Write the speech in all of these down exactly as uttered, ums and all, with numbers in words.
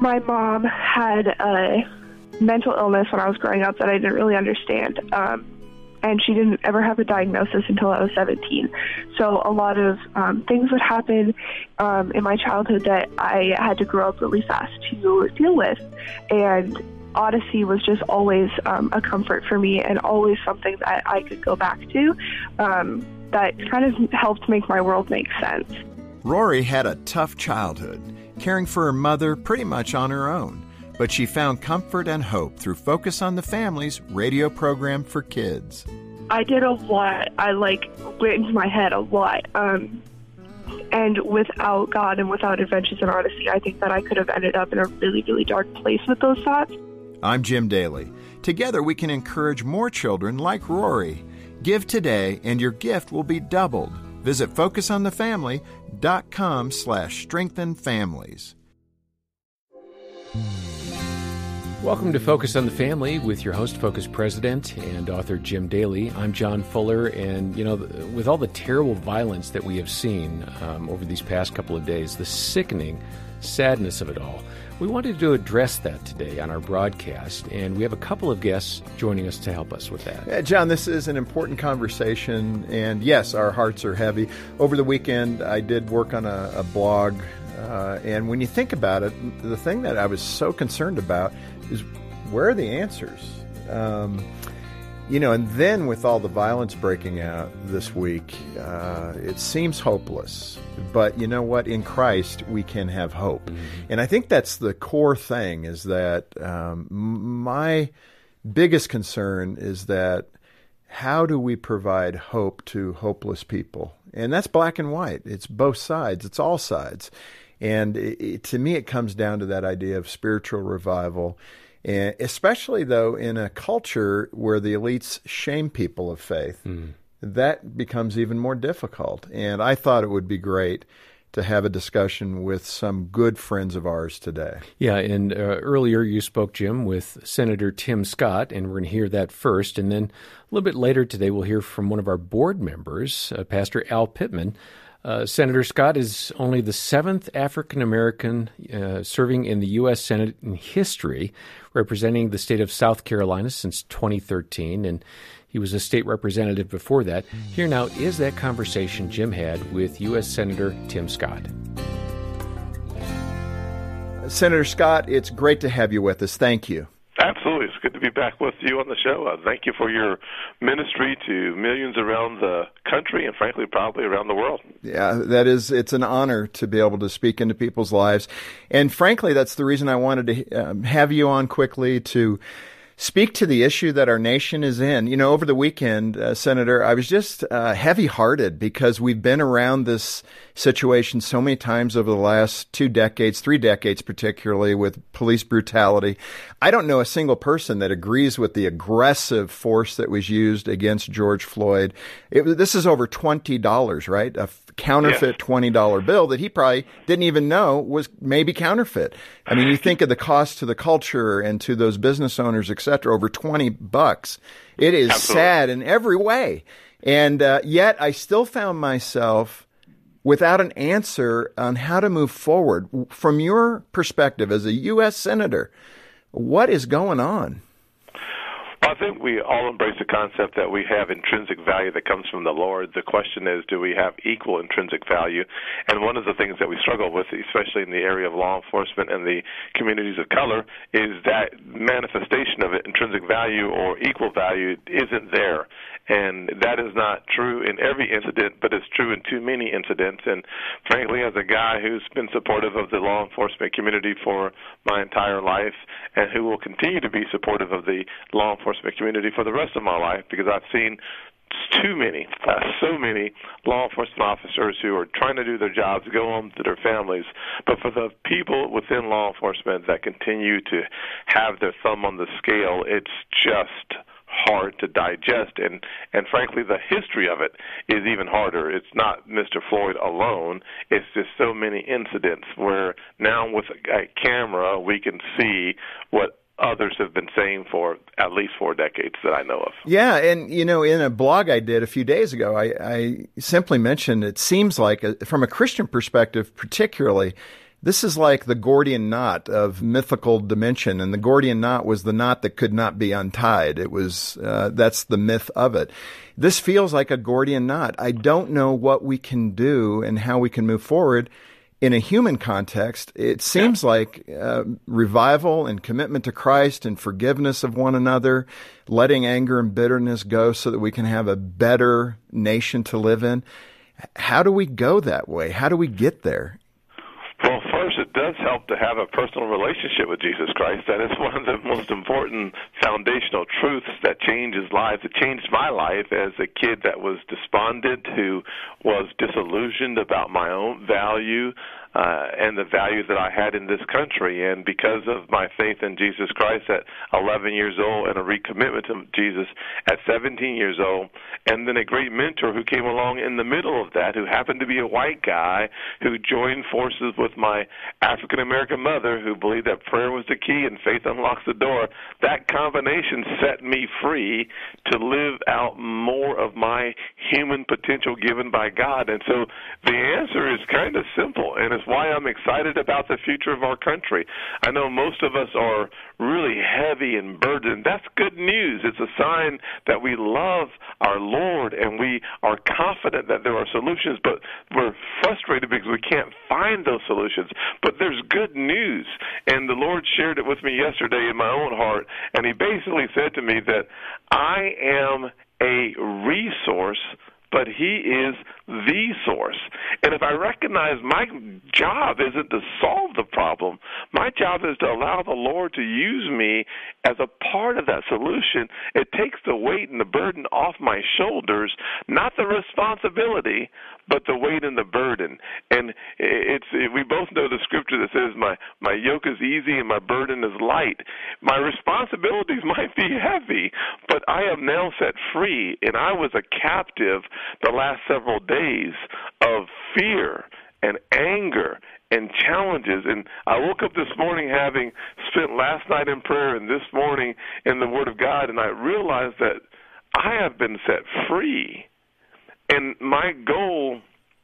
my mom had a mental illness when I was growing up that I didn't really understand. Um, and she didn't ever have a diagnosis until I was seventeen. So a lot of um, things would happen um, in my childhood that I had to grow up really fast to deal with. And Odyssey was just always um, a comfort for me and always something that I could go back to um, that kind of helped make my world make sense. Rory had a tough childhood, caring for her mother pretty much on her own. But she found comfort and hope through Focus on the Family's radio program for kids. I did a lot. I, like, went into my head a lot. Um, and without God and without Adventures in Odyssey, I think that I could have ended up in a really, really dark place with those thoughts. I'm Jim Daly. Together we can encourage more children like Rory. Give today and your gift will be doubled. Visit focus on the family dot com slash strengthen families. Welcome to Focus on the Family with your host, Focus President and author Jim Daly. I'm John Fuller, and, you know, with all the terrible violence that we have seen um, over these past couple of days, the sickening sadness of it all, we wanted to address that today on our broadcast, and we have a couple of guests joining us to help us with that. Yeah, John, this is an important conversation, and yes, our hearts are heavy. Over the weekend, I did work on a, a blog, uh, and when you think about it, the thing that I was so concerned about is where are the answers? Um, you know, and then with all the violence breaking out this week, uh, it seems hopeless. But you know what? In Christ, we can have hope. Mm-hmm. And I think that's the core thing, is that um, my biggest concern is that how do we provide hope to hopeless people? And that's black and white. It's both sides. It's all sides. And it, it, to me, it comes down to that idea of spiritual revival, and especially, though, in a culture where the elites shame people of faith. Mm. That becomes even more difficult. And I thought it would be great to have a discussion with some good friends of ours today. Yeah, and uh, earlier you spoke, Jim, with Senator Tim Scott, and we're going to hear that first. And then a little bit later today, we'll hear from one of our board members, uh, Pastor Al Pittman. Uh, Senator Scott is only the seventh African-American uh, serving in the U S Senate in history, representing the state of South Carolina since twenty thirteen, and he was a state representative before that. Here now is that conversation Jim had with U S Senator Tim Scott. Senator Scott, it's great to have you with us. Thank you. Absolutely. It's good to be back with you on the show. Uh, thank you for your ministry to millions around the country and, frankly, probably around the world. Yeah, that is, it's an honor to be able to speak into people's lives. And, frankly, that's the reason I wanted to um, have you on quickly to speak to the issue that our nation is in. You know, over the weekend, uh, Senator, I was just uh, heavy-hearted because we've been around this situation so many times over the last two decades, three decades particularly, with police brutality. I don't know a single person that agrees with the aggressive force that was used against George Floyd. It, this is over twenty dollars, right? A counterfeit yeah. twenty dollar bill that he probably didn't even know was maybe counterfeit. I mean, you think of the cost to the culture and to those business owners, et cetera, over twenty bucks. It is Absolutely. Sad in every way. And uh, yet I still found myself without an answer on how to move forward. From your perspective as a U S Senator, what is going on? Well, I think we all embrace the concept that we have intrinsic value that comes from the Lord. The question is, do we have equal intrinsic value? And one of the things that we struggle with, especially in the area of law enforcement and the communities of color, is that manifestation of it, intrinsic value or equal value, isn't there. And that is not true in every incident, but it's true in too many incidents. And frankly, as a guy who's been supportive of the law enforcement community for my entire life and who will continue to be supportive of the law enforcement community for the rest of my life, because I've seen too many, uh, so many law enforcement officers who are trying to do their jobs, go home to their families. But for the people within law enforcement that continue to have their thumb on the scale, it's just hard to digest, and and frankly the history of it is even harder. It's not Mister Floyd alone, it's just so many incidents where now with a, a camera we can see what others have been saying for at least four decades that I know of. Yeah, and you know, in a blog I did a few days ago, I, I simply mentioned it seems like, a, from a Christian perspective particularly, This is like the Gordian knot of mythical dimension, and the Gordian knot was the knot that could not be untied. It was, uh, that's the myth of it. This feels like a Gordian knot. I don't know what we can do and how we can move forward. In a human context, it seems yeah. like uh, revival and commitment to Christ and forgiveness of one another, letting anger and bitterness go so that we can have a better nation to live in. How do we go that way? How do we get there? Well, first, it does help to have a personal relationship with Jesus Christ. That is one of the most important foundational truths that changes lives. It changed my life as a kid that was despondent, who was disillusioned about my own value uh, and the value that I had in this country. And because of my faith in Jesus Christ at eleven years old and a recommitment to Jesus at seventeen years old, and then a great mentor who came along in the middle of that, who happened to be a white guy who joined forces with my African-American mother, who believed that prayer was the key and faith unlocks the door. That combination set me free to live out more of my human potential given by God. And so the answer is kind of simple, and it's why I'm excited about the future of our country. I know most of us are really heavy and burdened. That's good news. It's a sign that we love our Lord and we are confident that there are solutions, but we're frustrated because we can't find those solutions. But there's good news, and the Lord shared it with me yesterday in my own heart, and He basically said to me that I am a resource, but He is the source. And if I recognize my job isn't to solve the problem, my job is to allow the Lord to use me as a part of that solution, it takes the weight and the burden off my shoulders, not the responsibility, but the weight and the burden. And it's we both know the scripture that says, my, my yoke is easy and my burden is light. My responsibilities might be heavy, but I am now set free, and I was a captive the last several days of fear and anger and challenges. And I woke up this morning having spent last night in prayer and this morning in the Word of God, and I realized that I have been set free. And my goal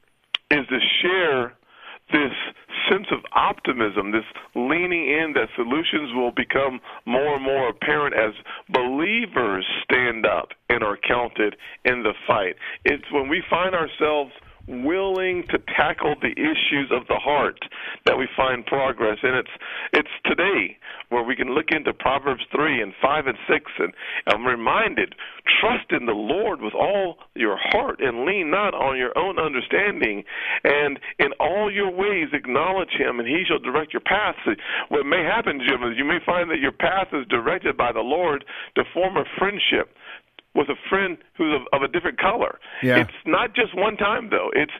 is to share this sense of optimism, this leaning in that solutions will become more and more apparent as believers stand up and are counted in the fight. It's when we find ourselves willing to tackle the issues of the heart that we find progress. And it's it's today where we can look into Proverbs three and five and six, and I'm reminded, trust in the Lord with all your heart and lean not on your own understanding, and in all your ways acknowledge Him, and He shall direct your paths. What may happen, Jim, is you may find that your path is directed by the Lord to form a friendship with a friend who's of, of a different color. Yeah. It's not just one time, though. It's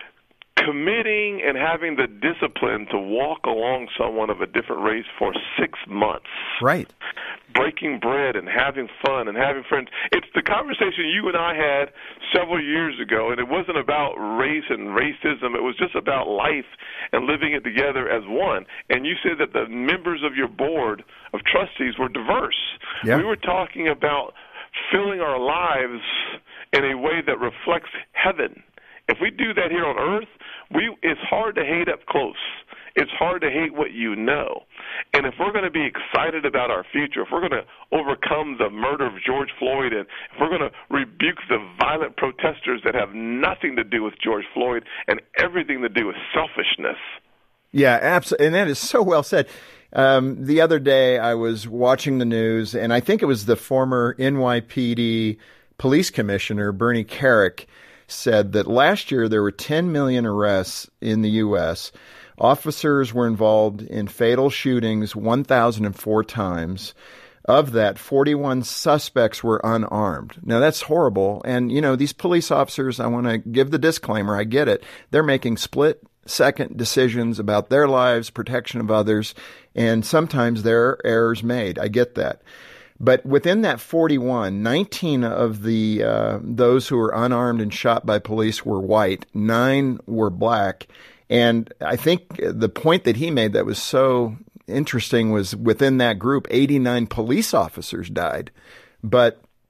committing and having the discipline to walk along someone of a different race for six months. Right. Breaking bread and having fun and having friends. It's the conversation you and I had several years ago, and it wasn't about race and racism. It was just about life and living it together as one. And you said that the members of your board of trustees were diverse. Yeah. We were talking about filling our lives in a way that reflects heaven. If we do that here on earth, we it's hard to hate up close. It's hard to hate what you know. And if we're going to be excited about our future, if we're going to overcome the murder of George Floyd, and if we're going to rebuke the violent protesters that have nothing to do with George Floyd and everything to do with selfishness. Yeah, absolutely. And that is so well said. Um, the other day I was watching the news, and I think it was the former N Y P D police commissioner, Bernie Kerik, said that last year there were ten million arrests in the U S Officers were involved in fatal shootings one thousand four times. Of that, forty-one suspects were unarmed. Now, that's horrible. And, you know, these police officers, I want to give the disclaimer, I get it. They're making split second decisions about their lives, protection of others, and sometimes there are errors made. I get that. But within that forty-one, nineteen of the uh, those who were unarmed and shot by police were white, nine were black. And I think the point that he made that was so interesting was within that group, eighty-nine police officers died. But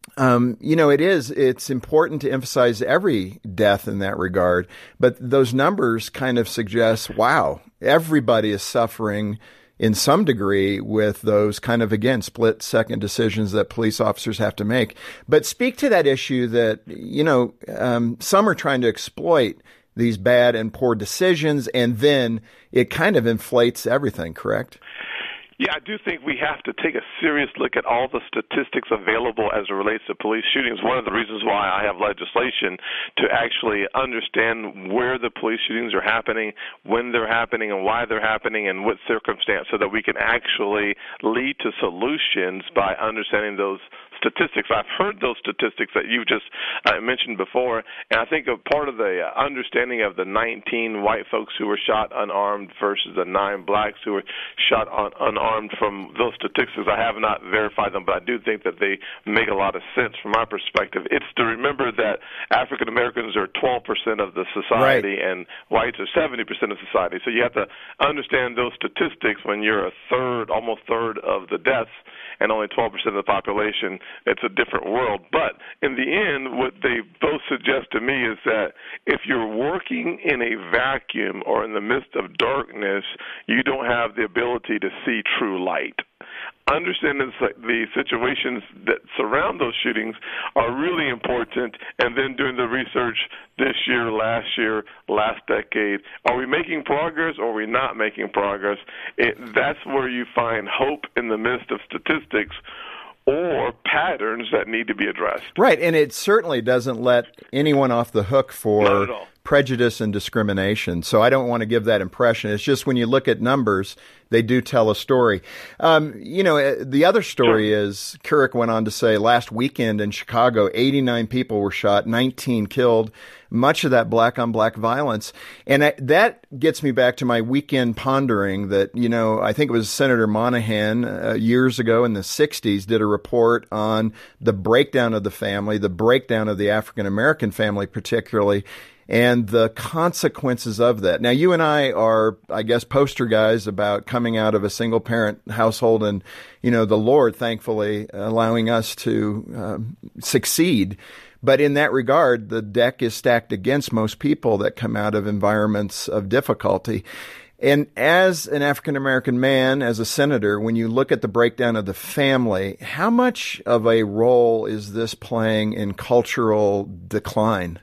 Um, you know, it is, it's important to emphasize every death in that regard, but those numbers kind of suggest, wow, everybody is suffering in some degree with those kind of, again, split second decisions that police officers have to make. But speak to that issue that, you know, um, some are trying to exploit these bad and poor decisions, and then it kind of inflates everything, correct? Yeah, I do think we have to take a serious look at all the statistics available as it relates to police shootings. One of the reasons why I have legislation to actually understand where the police shootings are happening, when they're happening, and why they're happening, and what circumstance, so that we can actually lead to solutions by understanding those statistics. I've heard those statistics that you just uh, mentioned before, and I think a part of the uh, understanding of the nineteen white folks who were shot unarmed versus the nine blacks who were shot un- unarmed from those statistics, I have not verified them, but I do think that they make a lot of sense from my perspective. It's to remember that African Americans are twelve percent of the society, right, and whites are seventy percent of society. So you have to understand those statistics when you're a third, almost third of the deaths, and only twelve percent of the population. It's a different world. But in the end, what they both suggest to me is that if you're working in a vacuum or in the midst of darkness, you don't have the ability to see true light. Understanding the situations that surround those shootings are really important, and then doing the research this year, last year, last decade. Are we making progress or are we not making progress? It, that's where you find hope in the midst of statistics or patterns that need to be addressed. Right, and it certainly doesn't let anyone off the hook for prejudice and discrimination. So I don't want to give that impression. It's just when you look at numbers, they do tell a story. Um, you know, the other story sure. is, Couric went on to say, last weekend in Chicago, eighty-nine people were shot, nineteen killed, much of that black-on-black violence. And I, that gets me back to my weekend pondering that, you know, I think it was Senator Monahan uh, years ago in the sixties did a report on the breakdown of the family, the breakdown of the African-American family particularly, and the consequences of that. Now, you and I are, I guess, poster guys about coming out of a single-parent household and, you know, the Lord, thankfully, allowing us to um, succeed. But in that regard, the deck is stacked against most people that come out of environments of difficulty. And as an African-American man, as a senator, when you look at the breakdown of the family, how much of a role is this playing in cultural decline?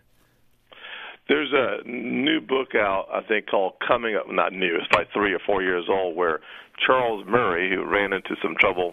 There's a new book out, I think, called Coming Up, not new, it's probably three or four years old, where Charles Murray, who ran into some trouble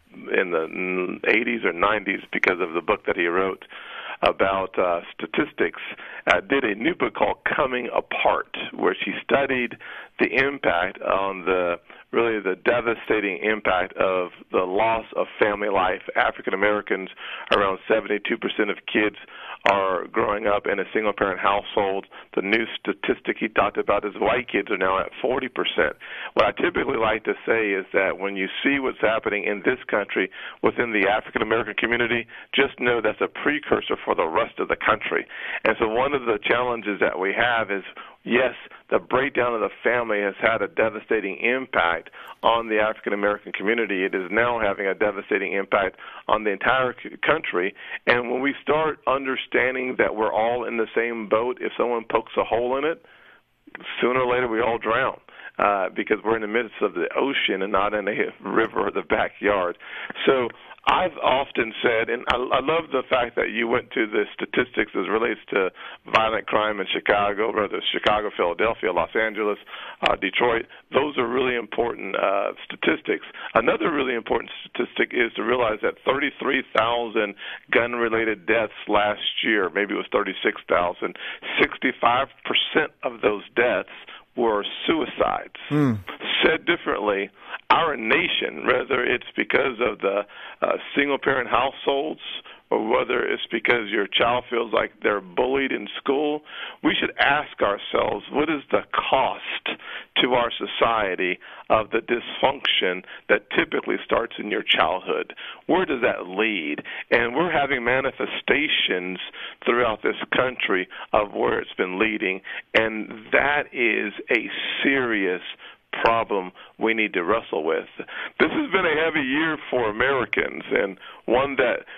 in the eighties or nineties because of the book that he wrote about uh, statistics, uh, did a new book called Coming Apart, where she studied the impact on the, really the devastating impact of the loss of family life. African Americans, around seventy-two percent of kids are growing up in a single-parent household. The new statistic he talked about is white kids are now at forty percent. What I typically like to say is that when you see what's happening in this country within the African-American community, just know that's a precursor for the rest of the country. And so one of the challenges that we have is, yes, the breakdown of the family has had a devastating impact on the African-American community. It is now having a devastating impact on the entire country. And when we start understanding that we're all in the same boat, if someone pokes a hole in it, sooner or later we all drown. Uh, because we're in the midst of the ocean and not in a river or the backyard. So I've often said, and I, I love the fact that you went to the statistics as relates to violent crime in Chicago, whether Chicago, Philadelphia, Los Angeles, uh, Detroit. Those are really important uh, statistics. Another really important statistic is to realize that thirty-three thousand gun-related deaths last year, maybe it was thirty-six thousand, sixty-five percent of those deaths were suicides. Mm. Said differently, our nation, whether it's because of the uh, single-parent households or whether it's because your child feels like they're bullied in school, we should ask ourselves, what is the cost to our society of the dysfunction that typically starts in your childhood? Where does that lead? And we're having manifestations throughout this country of where it's been leading, and that is a serious problem we need to wrestle with. This has been a heavy year for Americans, and one that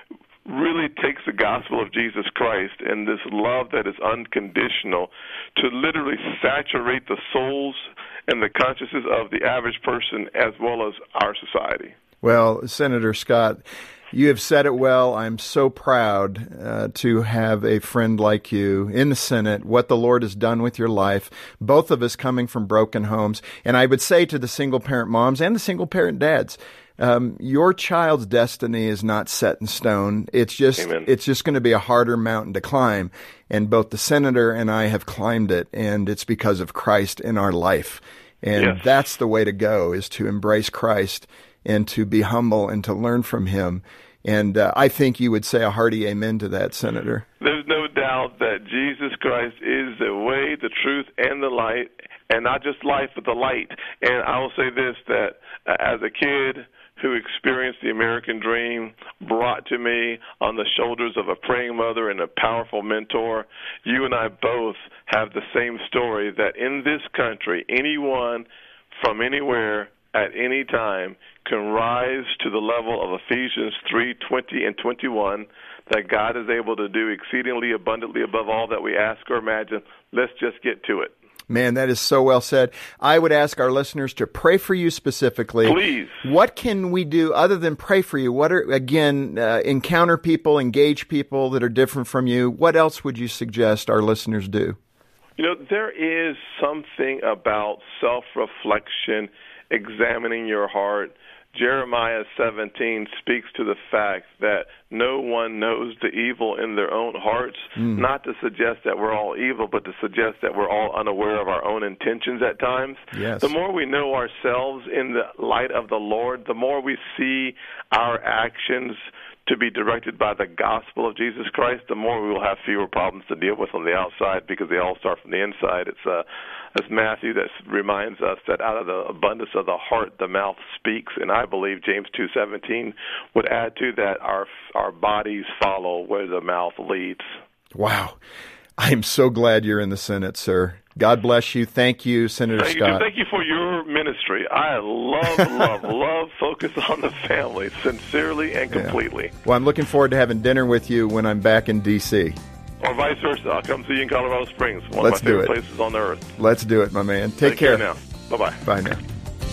really takes the gospel of Jesus Christ and this love that is unconditional to literally saturate the souls and the consciousness of the average person as well as our society. Well, Senator Scott, you have said it well. I'm so proud uh, to have a friend like you in the Senate, what the Lord has done with your life, both of us coming from broken homes. And I would say to the single-parent moms and the single-parent dads, um, your child's destiny is not set in stone. It's just Amen. It's just going to be a harder mountain to climb. And both the senator and I have climbed it, and it's because of Christ in our life. And Yes. that's the way to go, is to embrace Christ and to be humble and to learn from him. And uh, I think you would say a hearty amen to that, Senator. There's no doubt that Jesus Christ is the way, the truth, and the light, and not just life, but the light. And I will say this, that uh, as a kid who experienced the American dream brought to me on the shoulders of a praying mother and a powerful mentor, you and I both have the same story, that in this country, anyone from anywhere at any time can rise to the level of Ephesians three twenty and twenty-one, that God is able to do exceedingly abundantly above all that we ask or imagine. Let's just get to it. Man, that is so well said. I would ask our listeners to pray for you specifically. Please. What can we do other than pray for you? What are, again, uh, encounter people, engage people that are different from you? What else would you suggest our listeners do? You know, there is something about self-reflection, examining your heart. Jeremiah seventeen speaks to the fact that no one knows the evil in their own hearts, mm. not to suggest that we're all evil, but to suggest that we're all unaware of our own intentions at times. Yes. The more we know ourselves in the light of the Lord, the more we see our actions to be directed by the gospel of Jesus Christ, the more we will have fewer problems to deal with on the outside, because they all start from the inside. It's uh, it's Matthew that reminds us that out of the abundance of the heart, the mouth speaks. And I believe James two seventeen would add to that, our our bodies follow where the mouth leads. Wow. I'm so glad you're in the Senate, sir. God bless you. Thank you, Senator Thank Scott. You, thank you for your ministry. I love, love, love Focus on the Family, sincerely and completely. Yeah. Well, I'm looking forward to having dinner with you when I'm back in D C Or vice versa. I'll come see you in Colorado Springs, one Let's of my favorite do it. places on the earth. Let's do it, my man. Take, Take care. care now. Bye-bye. Bye now.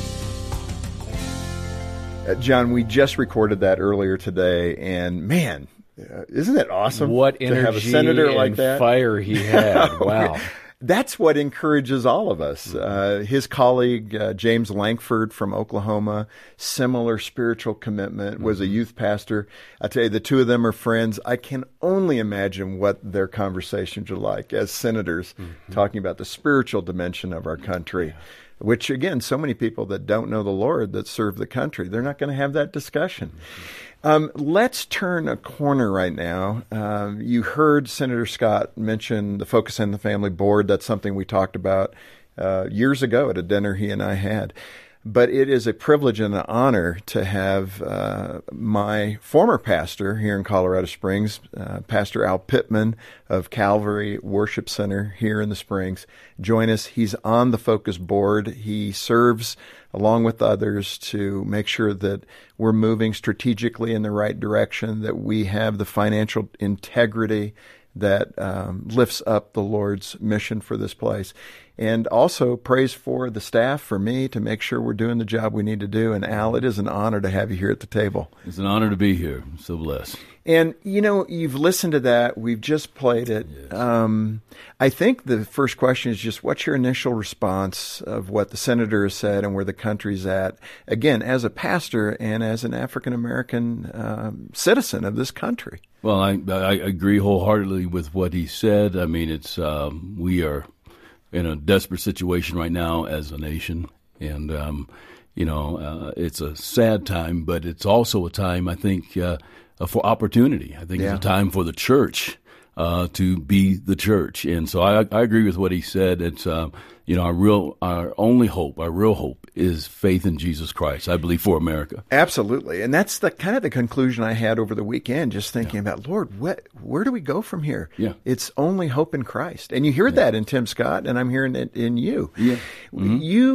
Uh, John, we just recorded that earlier today, and man, uh, isn't it awesome? What to energy have a senator and like that? fire he had. Wow. That's what encourages all of us. Uh, his colleague, uh, James Lankford from Oklahoma, similar spiritual commitment, was a youth pastor. I tell you, the two of them are friends. I can only imagine what their conversations are like as senators, mm-hmm. talking about the spiritual dimension of our country, which, again, so many people that don't know the Lord that serve the country, they're not going to have that discussion. Mm-hmm. Um, let's turn a corner right now. Uh, you heard Senator Scott mention the Focus on the Family Board. That's something we talked about uh, years ago at a dinner he and I had. But it is a privilege and an honor to have uh, my former pastor here in Colorado Springs, uh, Pastor Al Pittman of Calvary Worship Center here in the Springs, join us. He's on the Focus Board. He serves along with others to make sure that we're moving strategically in the right direction, that we have the financial integrity that um, lifts up the Lord's mission for this place. And also prays for the staff, for me, to make sure we're doing the job we need to do. And Al, it is an honor to have you here at the table. It's an honor to be here. I'm so blessed. And, you know, you've listened to that. We've just played it. Yes. Um, I think the first question is just, what's your initial response of what the senator has said and where the country's at, again, as a pastor and as an African-American um, citizen of this country? Well, I, I agree wholeheartedly with what he said. I mean, it's um, we are in a desperate situation right now as a nation. And, um, you know, uh, it's a sad time, but it's also a time, I think, uh, for opportunity. I think yeah. it's a time for the church uh, to be the church. And so I, I agree with what he said. It's, uh, you know, our real, our only hope, our real hope is faith in Jesus Christ, I believe, for America. Absolutely. And that's the kind of the conclusion I had over the weekend, just thinking yeah. about, Lord, what, where do we go from here? Yeah. It's only hope in Christ. And you hear yeah. that in Tim Scott, and I'm hearing it in you. Yeah. Mm-hmm. You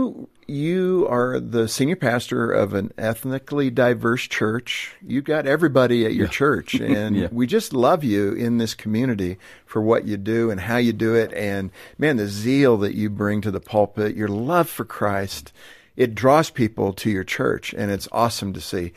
you are the senior pastor of an ethnically diverse church. You've got everybody at your yeah. church, and yeah. we just love you in this community for what you do and how you do it. And, man, the zeal that you bring to the pulpit, your love for Christ, it draws people to your church, and it's awesome to see.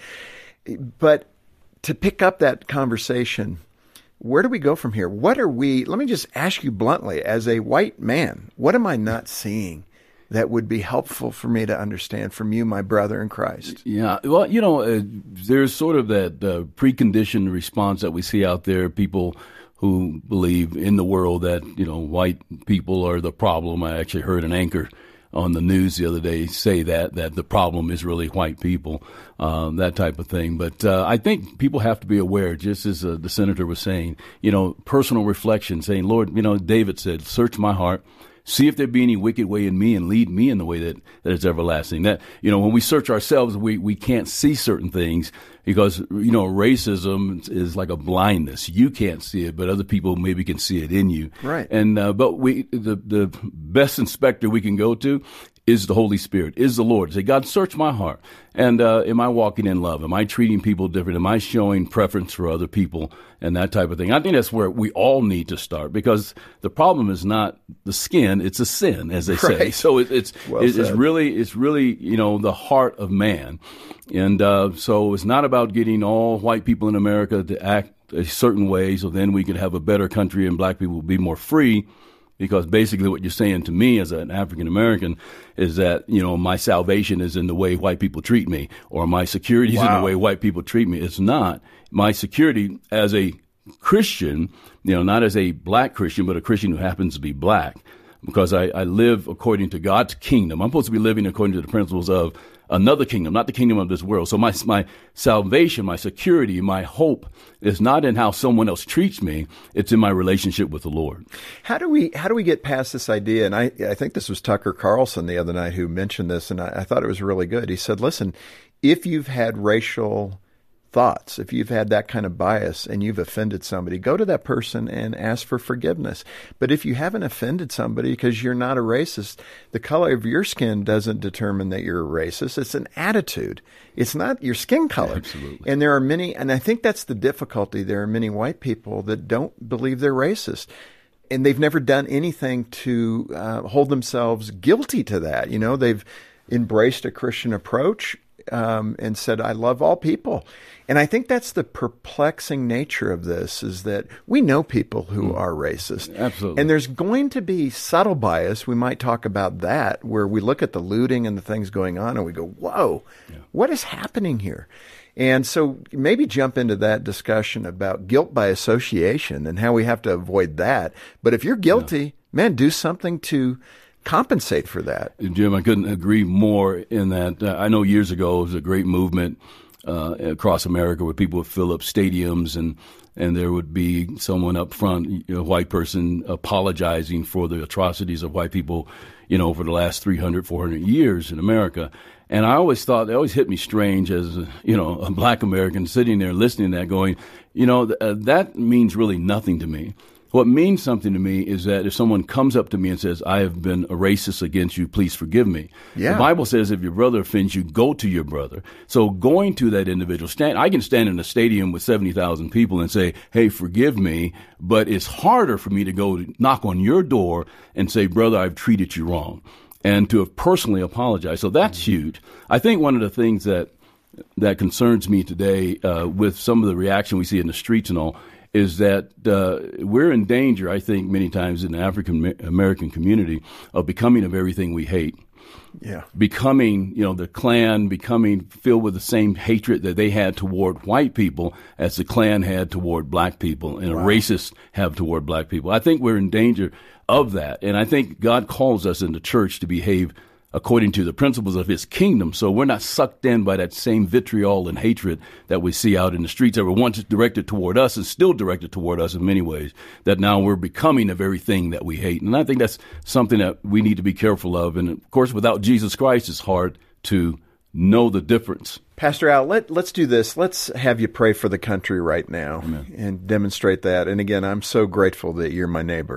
But to pick up that conversation, where do we go from here? What are we, let me just ask you bluntly, as a white man, what am I not seeing that would be helpful for me to understand from you, my brother in Christ? Yeah, well, you know, uh, there's sort of that uh, preconditioned response that we see out there, people who believe in the world that, you know, white people are the problem. I actually heard an anchor on the news the other day say that, that the problem is really white people, um, that type of thing. But uh, I think people have to be aware, just as uh, the senator was saying, you know, personal reflection, saying, Lord, you know, David said, search my heart, see if there be any wicked way in me, and lead me in the way that, that is everlasting. That, you know, when we search ourselves, we, we can't see certain things because, you know, racism is like a blindness. You can't see it, but other people maybe can see it in you. Right. And, uh, but we, the, the best inspector we can go to is the Holy Spirit, is the Lord. Say, God, search my heart. And uh, am I walking in love? Am I treating people different? Am I showing preference for other people and that type of thing? I think that's where we all need to start, because the problem is not the skin, it's a sin, as they right. say. So it, it's well it, it's really it's really you know the heart of man, and uh, so it's not about getting all white people in America to act a certain way, so then we could have a better country and black people will be more free. Because basically what you're saying to me as an African American is that, you know, my salvation is in the way white people treat me, or my security is wow. in the way white people treat me. It's not. My security as a Christian, you know, not as a black Christian, but a Christian who happens to be black, because I, I live according to God's kingdom. I'm supposed to be living according to the principles of another kingdom, not the kingdom of this world. So my my salvation, my security, my hope is not in how someone else treats me. It's in my relationship with the Lord. How do we how do we get past this idea? And I, I think this was Tucker Carlson the other night who mentioned this, and I, I thought it was really good. He said, listen, if you've had racial thoughts, if you've had that kind of bias and you've offended somebody, go to that person and ask for forgiveness. But if you haven't offended somebody because you're not a racist, the color of your skin doesn't determine that you're a racist. It's an attitude. It's not your skin color. Absolutely. And there are many, and I think that's the difficulty. There are many white people that don't believe they're racist. And they've never done anything to uh, hold themselves guilty to that. You know, they've embraced a Christian approach um, and said, I love all people. And I think that's the perplexing nature of this, is that we know people who mm. are racist. Absolutely. And there's going to be subtle bias. We might talk about that, where we look at the looting and the things going on and we go, whoa, yeah. what is happening here? And so maybe jump into that discussion about guilt by association and how we have to avoid that. But if you're guilty, yeah. man, do something to compensate for that. Jim, I couldn't agree more in that. Uh, I know years ago it was a great movement uh, across America where people would fill up stadiums, and and there would be someone up front, a white person, apologizing for the atrocities of white people, you know, for the last three hundred, four hundred years in America. And I always thought, it always hit me strange as, a, you know, a black American sitting there listening to that going, you know, th- uh, that means really nothing to me. What means something to me is that if someone comes up to me and says, I have been a racist against you, please forgive me. Yeah. The Bible says if your brother offends you, go to your brother. So going to that individual, stand, I can stand in a stadium with seventy thousand people and say, hey, forgive me, but it's harder for me to go knock on your door and say, brother, I've treated you wrong, and to have personally apologized. So that's mm-hmm. huge. I think one of the things that that concerns me today uh, with some of the reaction we see in the streets and all is that uh, we're in danger, I think, many times in the African American community of becoming of everything we hate. Yeah. Becoming, you know, the Klan, becoming filled with the same hatred that they had toward white people as the Klan had toward black people, and wow. a racist have toward black people. I think we're in danger of that. And I think God calls us in the church to behave according to the principles of his kingdom. So we're not sucked in by that same vitriol and hatred that we see out in the streets that were once directed toward us and still directed toward us in many ways, that now we're becoming the very thing that we hate. And I think that's something that we need to be careful of. And of course, without Jesus Christ, it's hard to know the difference. Pastor Al, let, let's do this. Let's have you pray for the country right now. Amen. And demonstrate that. And again, I'm so grateful that you're my neighbor.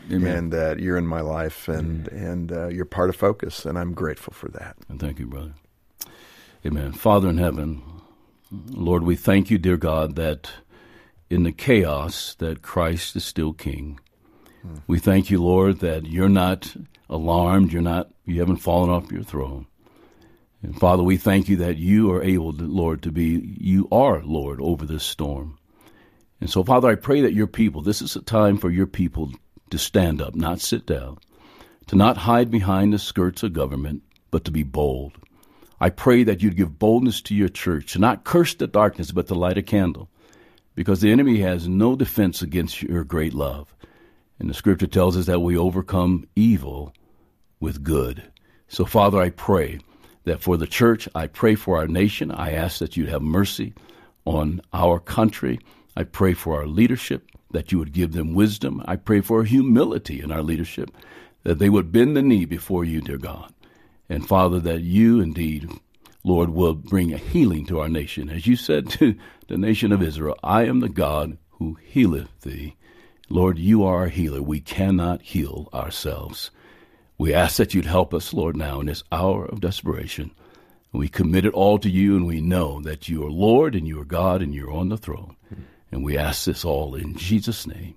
Amen. and that you're in my life, and Amen. and uh, you're part of Focus, and I'm grateful for that. And thank you, brother. Amen. Father in heaven, Lord, we thank you, dear God, that in the chaos that Christ is still King. Hmm. We thank you, Lord, that you're not alarmed, you're not, you haven't fallen off your throne. And Father, we thank you that you are able, to, Lord, to be, you are Lord over this storm. And so, Father, I pray that your people, this is a time for your people to stand up, not sit down, to not hide behind the skirts of government, but to be bold. I pray that you'd give boldness to your church, to not curse the darkness, but to light a candle, because the enemy has no defense against your great love. And the scripture tells us that we overcome evil with good. So, Father, I pray that for the church, I pray for our nation. I ask that you'd have mercy on our country. I pray for our leadership, that you would give them wisdom. I pray for humility in our leadership, that they would bend the knee before you, dear God. And, Father, that you indeed, Lord, will bring a healing to our nation. As you said to the nation of Israel, I am the God who healeth thee. Lord, you are a healer. We cannot heal ourselves. We ask that you'd help us, Lord, now in this hour of desperation. We commit it all to you, and we know that you are Lord and you are God and you're on the throne. Mm-hmm. And we ask this all in Jesus' name.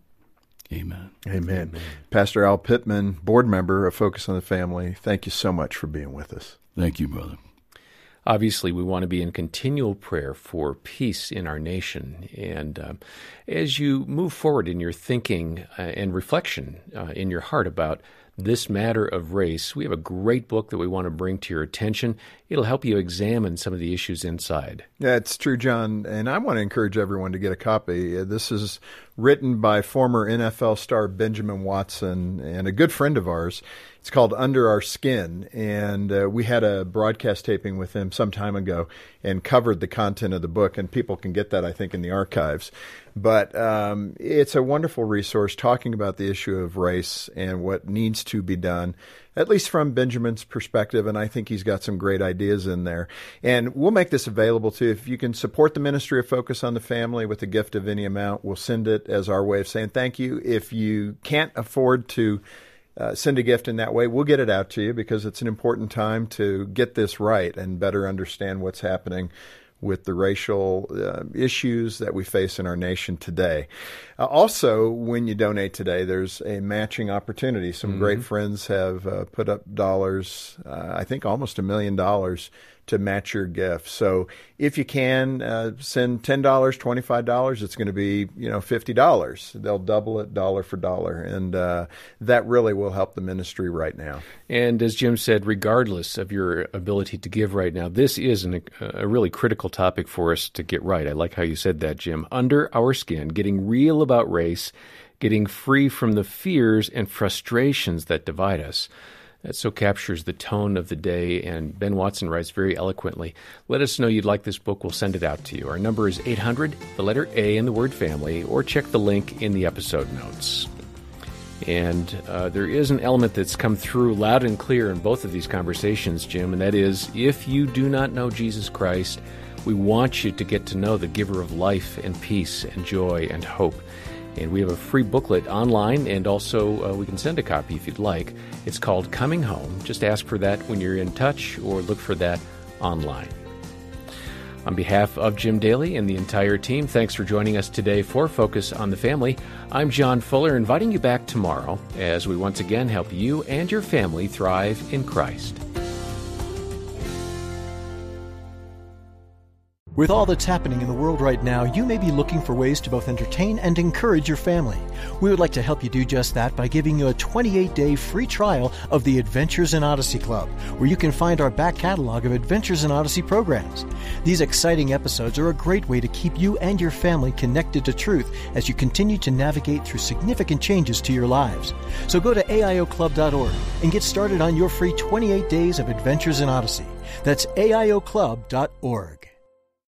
Amen. Amen. Amen. Pastor Al Pittman, board member of Focus on the Family, thank you so much for being with us. Thank you, brother. Obviously, we want to be in continual prayer for peace in our nation. And um, as you move forward in your thinking uh, and reflection uh, in your heart about this matter of race, we have a great book that we want to bring to your attention. It'll help you examine some of the issues inside. Yeah, it's true, John, and I want to encourage everyone to get a copy. This is written by former N F L star Benjamin Watson and a good friend of ours. It's called Under Our Skin, and uh, we had a broadcast taping with him some time ago and covered the content of the book, and people can get that, I think, in the archives. But um, it's a wonderful resource talking about the issue of race and what needs to be done, at least from Benjamin's perspective, and I think he's got some great ideas in there. And we'll make this available to you. If you can support the Ministry of Focus on the Family with a gift of any amount, we'll send it as our way of saying thank you. If you can't afford to Uh, send a gift in that way, we'll get it out to you, because it's an important time to get this right and better understand what's happening with the racial uh, issues that we face in our nation today. Uh, also, when you donate today, there's a matching opportunity. Some mm-hmm. great friends have uh, put up dollars, uh, I think almost a million dollars, to match your gift. So if you can, uh, send ten dollars, twenty-five dollars, it's going to be, you know, fifty dollars. They'll double it dollar for dollar. And uh, that really will help the ministry right now. And as Jim said, regardless of your ability to give right now, this is an, a really critical topic for us to get right. I like how you said that, Jim. Under our skin, getting real about race, getting free from the fears and frustrations that divide us. That so captures the tone of the day, and Ben Watson writes very eloquently. Let us know you'd like this book. We'll send it out to you. Our number is eight hundred, the letter A in the word family, or check the link in the episode notes. And uh, there is an element that's come through loud and clear in both of these conversations, Jim, and that is, if you do not know Jesus Christ, we want you to get to know the giver of life and peace and joy and hope. And we have a free booklet online, and also uh, we can send a copy if you'd like. It's called Coming Home. Just ask for that when you're in touch, or look for that online. On behalf of Jim Daly and the entire team, thanks for joining us today for Focus on the Family. I'm John Fuller, inviting you back tomorrow as we once again help you and your family thrive in Christ. With all that's happening in the world right now, you may be looking for ways to both entertain and encourage your family. We would like to help you do just that by giving you a twenty-eight day free trial of the Adventures in Odyssey Club, where you can find our back catalog of Adventures in Odyssey programs. These exciting episodes are a great way to keep you and your family connected to truth as you continue to navigate through significant changes to your lives. So go to A I O club dot org and get started on your free twenty-eight days of Adventures in Odyssey. That's A I O club dot org.